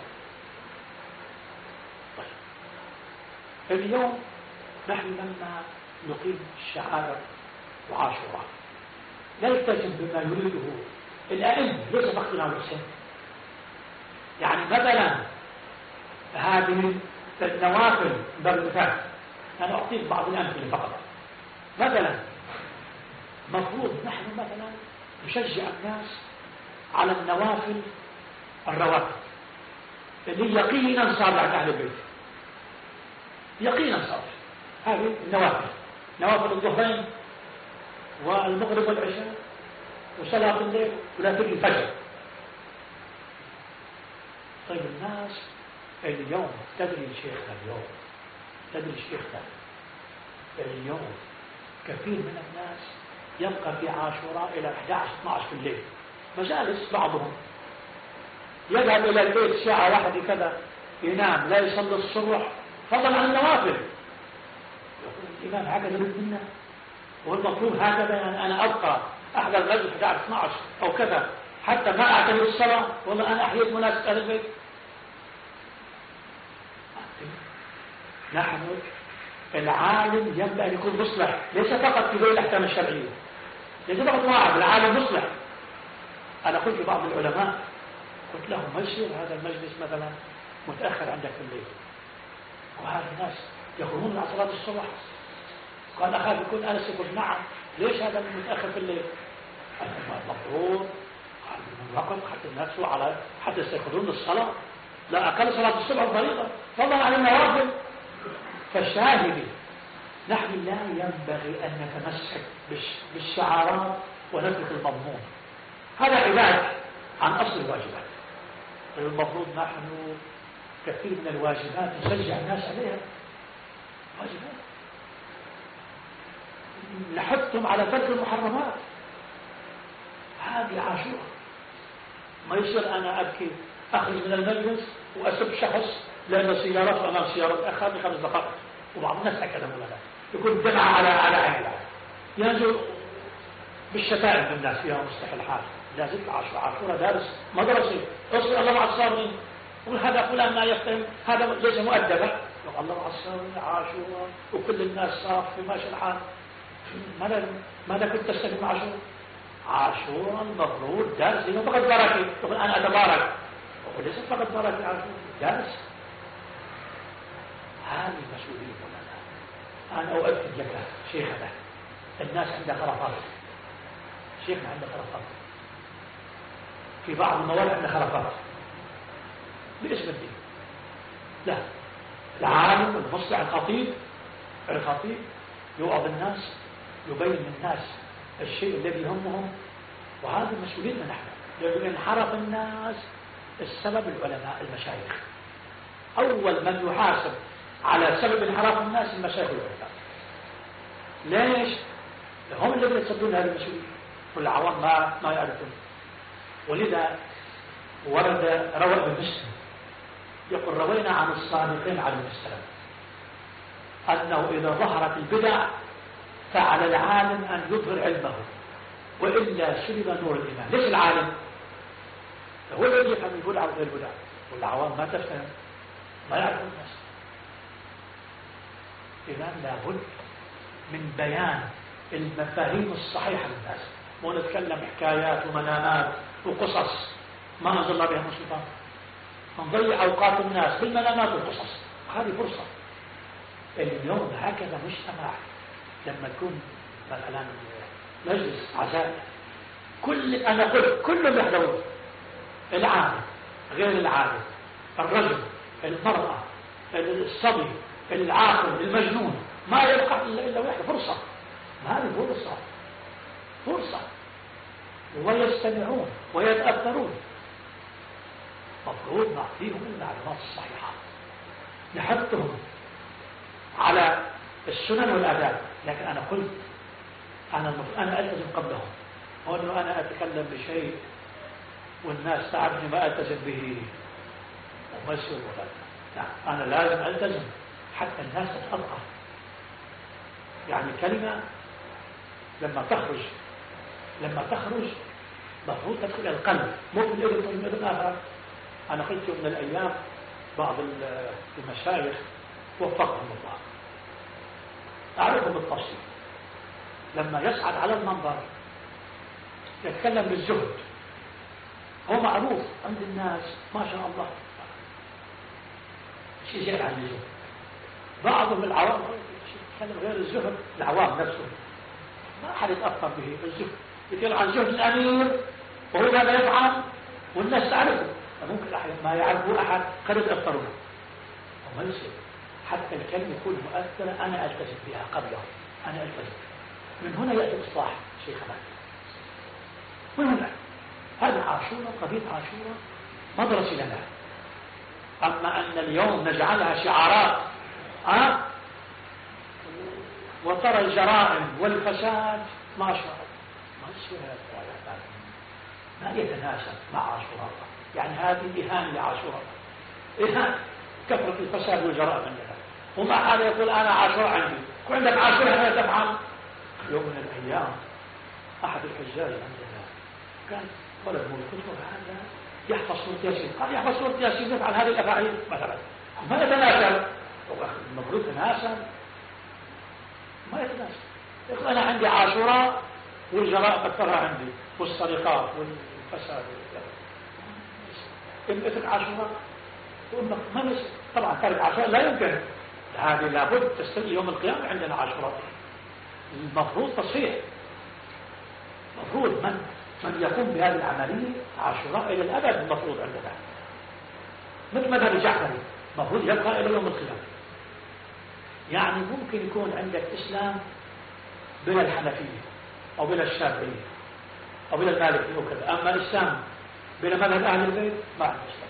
طيب اليوم نحن لما نقيم الشعائر وعاشوراء نلتزم بما يريده الأئمة، ليس فقط على الحسين. يعني مثلا هذه النوافل بالمثال، أنا أعطيك بعض الأمثلة فقط. مثلا مفروض نحن مثلا نشجع الناس على النوافل الرواتب اللي يقينا صالحة أهل البيت، يقينا صالحة. هذه النوافل، نوافل الظهرين والمغرب والعشاء وصلاة الليل ولا تجي الفجر. طيب الناس اليوم تدري شيخنا اليوم تدري شيخنا اليوم كثير من الناس يبقى في عاشوراء إلى إحدى عشر اثني عشر في الليل، مجالس بعضهم يذهب إلى البيت الساعة واحدة كذا ينام لا يصلي الصبح فضلا عن النوافل. يقول الإمام هكذا يريد منا، والمطلوب هكذا يعني أنا أبقى أحضر الغد إحدى عشر اثني عشر أو كذا حتى ما أعتمد الصلاة، والله أنا أحييت مناسبة أهل البيت. نحن العالم ينبغي أن يكون مصلح، ليس فقط في ذوي الأحكام الشرعية، ليس فقط واحد، العالم مصلح. أنا قلت لبعض العلماء قلت لهم ما يصير هذا المجلس مثلا متأخر عندك في الليل، وهذا الناس يخرجون على صلاة الصبح. قال أخاف يكون أنس يقول نعم، ليش هذا متأخر في الليل؟ المفروض من وقت حتى الناس على حتى يستيقظون الصلاة، لا أقل صلاة الصبح فريضة فضلا عن النوافل. فالشاهد نحن لا ينبغي أن نتمسك بالشعارات ونترك المضمون، هذا عبادة عن أصل الواجبات. المفروض نحن كثير من الواجبات نشجع الناس عليها، واجبات نحثهم على ترك المحرمات. هذه عاشوراء. ما يصير أنا أبكي أخرج من المجلس وأسب شخص لأن سيارته أمام سيارة أخذ خمس دقائق، وبعض الناس هكذا ولا لا يكون دمعة على على عين ينزل بالشتائم بالناس فيها مستحيل حال. لازم عاشوراء دارس مدرسة اصبر الله مع الصابرين، يقول هذا فلان ما يفهم هذا ليس مؤدبا، الله مع الصابرين عاشوراء وكل الناس صاف في ماشي الحال. ماذا ماذا كنت تستفيد مع عاشوراء؟ عاشوراء المفروض دارس، لأنه فقط بركة. يقول أنا أتبارك، وليس فقط بركة عاشوراء دارس. هذه مسؤولية لنا. أنا أؤكد لك شيخنا الناس عندها خرافات، شيخنا عنده خرافات في بعض المواد، عندنا خرافات باسم الدين. لا، العالم المصلح الخطيب الخطيب يوعظ الناس، يبين للناس الشيء الذي يهمهم، وهذا مسؤوليتنا نحن. لأن انحرف الناس السبب العلماء المشايخ. أول من يحاسب على سبب انحراف الناس المشايخ والعلماء. ليش؟ هم الذين يتصدون هذه المسؤولية والعوام ما ما يعرفون. ولذا ورد روى ابن مسلم يقول روينا عن الصادقين عليهم السلام أنه إذا ظهرت البدع فعلى العالم أن يظهر علمه وإلا سلب نور الإيمان. ليش العالم؟ هو الذي يفهم البدع وغير البدع، والعوام ما تفهم، ما يعرف الناس. إذا لابد من بيان المفاهيم الصحيحة للناس، مو نتكلم حكايات ومنامات وقصص ما أنزل الله بها من سلطان، نضيع أوقات الناس بالمنامات والقصص. هذه فرصة. اليوم هكذا مجتمع لما يكون مثلا مجلس عزاء كل أنا قلت كلهم يحضرون، العالم غير العالم، الرجل المرأة الصبي العاقل المجنون، ما يبقى إلا واحد. فرصة، هذه فرصة فرصة ويستمعون ويتأثرون. مفروض نعطيهم المعلومات الصحيحة، نحثهم على السنن والآداب. لكن أنا قلت أنا أنا ألتزم قبلهم، وأنه أنا أتكلم بشيء والناس تعرفني ما ألتزم به وما يصير ولا. لا، أنا لازم ألتزم حتى الناس تتأثر. يعني كلمة لما تخرج لما تخرج مفروض تدخل إلى القلب، مو في الإذن من الإذن آخر. أنا قلت من الأيام بعض المشايخ وفقهم الله أعرفهم بالتفصيل، لما يصعد على المنبر يتكلم بالزهد، هو معروف عند الناس ما شاء الله شيء زيادة عن الزهد. بعضهم العوام يتكلم غير الزهد، العوام نفسه ما أحد يتأثر به الزهد، يتكلم عن زهد الأمير وهو ماذا يفعل والناس تعرفه. ممكن أحد ما يعرفه أحد قد يتأثرون وما يصير. حتى الكلمة يكون مؤثرة أنا ألتزم بها قبله، أنا ألتزم. من هنا يأتي الإصلاح شيخ خالد. من هنا هذا عاشورة، قضية عاشورة مدرسة لنا. أما أن اليوم نجعلها شعارات أه؟ وترى الجرائم والفساد ما شاء الله ما يصير هذا، ما يتناسب مع عاشورة. يعني هذه إهانة لعاشورة، إهانة كثرة الفساد والجرائم عندنا. ومع هذا يقول أنا عاشورة عندي، وعندك عاشورة هذا تفعل. يوم من الأيام أحد الحجاج عندنا كان ولد ملكته هذا يحفظ سورة ياسين، قال يحفظ سورة ياسين يفعل هذه الأفاعيل مثلا، ما يتناسب. المفروض يتناسب، ما يتناسب. يقول أنا عندي عاشورة والجرائم أكثرها عندي والسرقات والفساد. إن اترك عاشورة تقول لك ما يصير. طبعا ترك عاشورة لا يمكن، هذه لابد تستوي يوم القيامة عندنا عاشورة. المفروض تصحيح، المفروض من من يقوم بهذه العملية عاشوراء إلى الأبد. المفروض عندنا مثل مذهب الجعفري المفروض يبقى إلى يوم القيامة. يعني ممكن يكون عندك إسلام بلا الحنفية أو بلا الشافعية أو بلا المالكية وكذا، أما الإسلام بلا مذهب أهل البيت ما عندنا إسلام.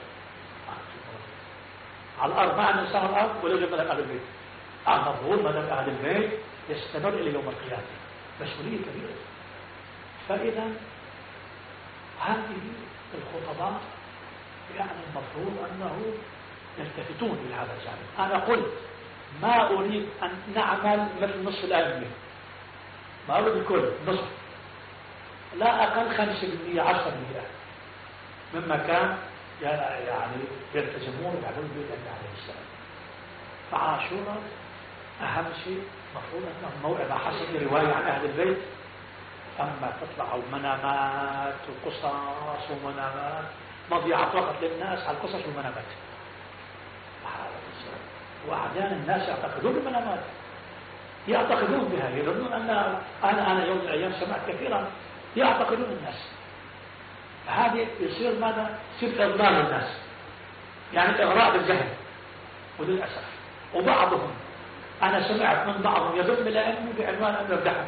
على الأرض ما عندنا إسلام على الأرض ولا يوجد مذهب أهل البيت. المفروض مذهب أهل البيت يستمر إلى يوم القيامة، مسؤولية كبيرة. فإذا هذه الخطباء يعني المفروض أنه يلتفتون إلى هذا الجانب. أنا قلت ما أريد أن نعمل مثل نصف الأئمة، ما أريد الكل نصف، لا أقل خمسة بالمئة عشرة بالمئة مما كان يعني يلتزمون بعلوم بيت النبي عليه السلام. فعاشورا أهم شيء مفروض أنه موعظة حسنة رواية عن أهل البيت. أما تطلع المنامات وقصص ومنامات مضيعة وقت للناس على القصص والمنامات. وأحيانا الناس يعتقدون بالمنامات، يعتقدون بها، يظنون أن أنا أنا يوم من الأيام سمعت كثيرا يعتقدون الناس. هذه يصير ماذا؟ يصير إضلال الناس، يعني إغراء بالجهل. وللأسف وبعضهم أنا سمعت من بعضهم يذم الأئمة بعنوان أن يردحهم،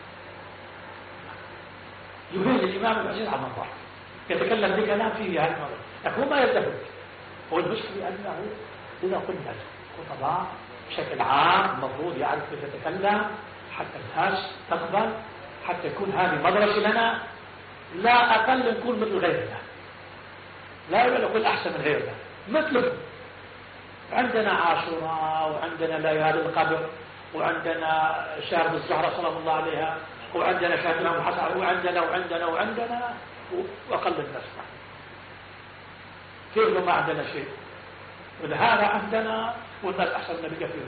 يريد الإمام ابن عزيز على المنبر يتكلم بكلام فيه هذا الموضوع، لكن هو ما يلتفت. والمشكلة أنه إذا قلنا الخطباء بشكل عام المفروض يعرف كيف يتكلم حتى الناس تقبل، حتى يكون هذه مدرسة لنا، لا أقل نكون مثل غيرنا، لا نقول أحسن من غيرنا، مثله. عندنا عاشوراء وعندنا ليالي القدر وعندنا شهر الزهرة صلى الله عليها وعندنا شهر الإمام الحسن وعندنا وعندنا وعندنا وأقل الناس معنا. كيف ما عندنا شيء؟ ولهذا عندنا والناس أحسن من بكثير.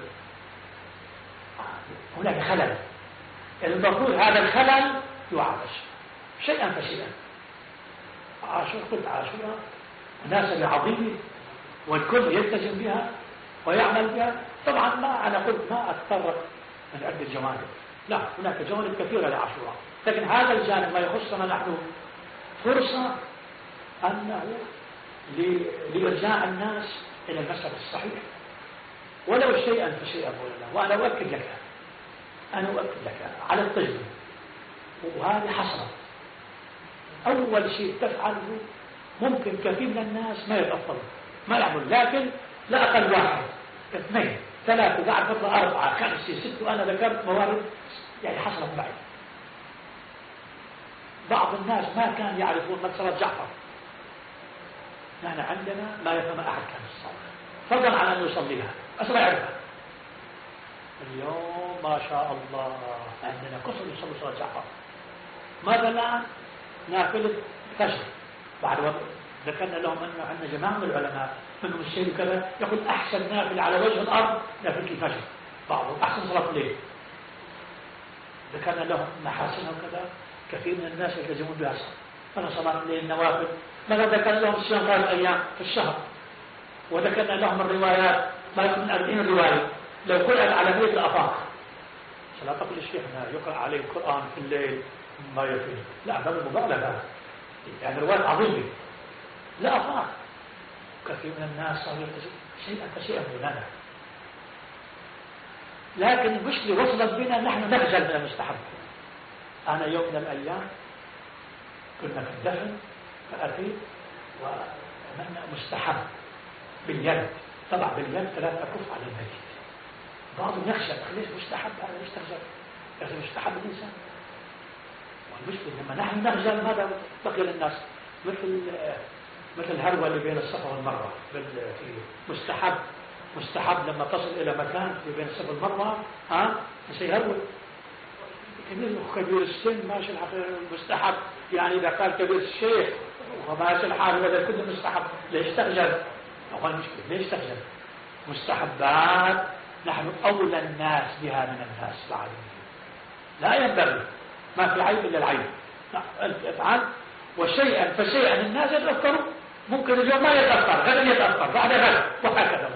هناك خلل، المفروض هذا الخلل يعالج شيئا فشيئا. عاشوراء قلت عاشوراء مناسبة عظيمة والكل يلتزم بها ويعمل بها. طبعا ما أنا قلت ما أتطرق من عدة جوانب، لا، هناك جوانب كثيرة لعاشوراء، لكن هذا الجانب ما يخصنا نحن فرصة أنه لإرجاع الناس إلى المسلك الصحيح ولو شيئا فشيئا. وأنا أؤكد لك أنا أؤكد لك على التجربة، وهذه حصلت. أول شيء تفعله ممكن كثير من الناس ما يتأثرون ما يعمل، لكن لا أقل واحد اثنين ثلاثة بعد فترة أربعة خمسة ستة، وأنا ذكرت موارد يعني حصلت معي. بعض الناس ما كان يعرفون مسألة جعفر. نحن عندنا ما يفهم أحد كان الصلاة فضلا على أن يصليها، بس ما يعرفها. اليوم ما شاء الله عندنا كثر يصلوا صلاة جعفر. مثلا نافلة فجر بعد وقت ذكرنا لهم أنه عندنا جماعة من العلماء منهم الشيء كذا يقول أحسن نافلة على وجه الأرض نافلة الفجر، بعضهم أحسن صلاة الليل. ذكرنا لهم محاسنها وكذا، كثير من الناس يلتزمون بها أنا صلاة الليل نوافل. ماذا ذكرنا لهم الصيام ثلاث أيام في الشهر، وذكرنا لهم الروايات ما يكون من أربعين رواية لو قرأت على بيت الأفاق. فلا تقل الشيخنا يقرأ عليه القرآن في الليل ما يفيد، لا بل مبالغة، يعني رواية عظيمة لا أفاق. كثير من الناس صار يلتزم شيئا فشيئا دوننا، لكن المشكلة وصلت بنا نحن نخجل من المستحب. أنا يوم من الأيام كنا في الدفن فأتيت ومنع مستحب باليد، طبعا باليد ثلاث أكف على الميت. بعضهم يخشى ليش مستحب هذا يستخجل، لكن مستحب الإنسان. والمشكلة لما نحن نخجل ماذا بقي للناس؟ مثل مثل الهروة اللي بين الصفا والمروة في مستحب. مستحب لما تصل إلى مكان في بين الصفا والمروة ها يصير هروة. كبير السن ماشي الحال مستحب، يعني إذا قال كبير الشيخ وماشي الحال هذا كله مستحب، ليش تخجل؟ أول مشكلة ليش تخجل؟ مستحبات نحن أولى الناس بها من الناس العالمين، لا ينبغي، ما في عيب إلا العيب. لا افعل وشيئا فشيئا الناس يتأثروا، ممكن اليوم ما يتأثر غدا يتأثر بعد غدا وهكذا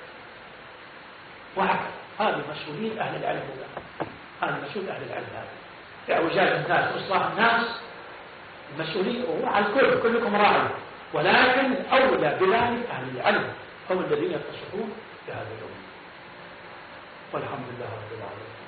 وهكذا. هذه مسؤولية أهل العلم، هذا مسؤول أهل العلم، هذا إعوجاج الناس وإصلاح الناس المسؤولية وهو على الكل، كلكم راعي، ولكن أولى بذلك أهل العلم هم الذين يتصفون بهذا الأمر. والحمد لله رب العالمين.